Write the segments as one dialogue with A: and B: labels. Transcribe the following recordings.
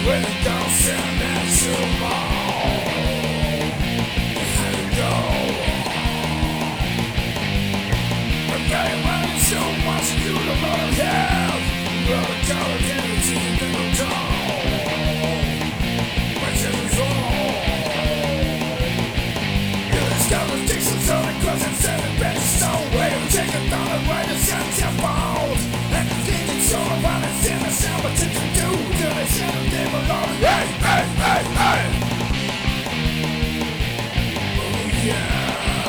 A: When it goes in and tomorrow, how to go? Okay, when it's so much you don't wanna have, well, go again, it's even no time. Which is wrong. You discover addictions on the cross and set it back stone. Way to take it down the way to set your bones. And the thing that's all about it's in the sound, what you can do. Till it's in the name of Lord. Hey, hey, hey, hey. Oh, yeah.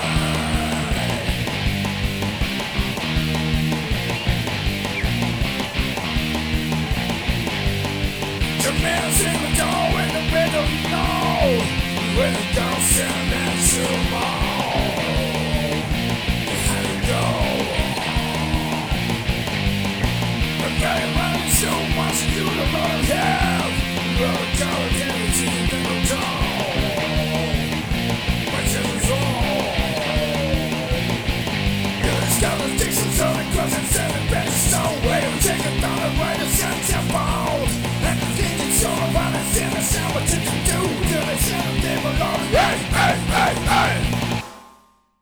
A: Your man's in the door in the middle, no. When it goes in and tomorrow.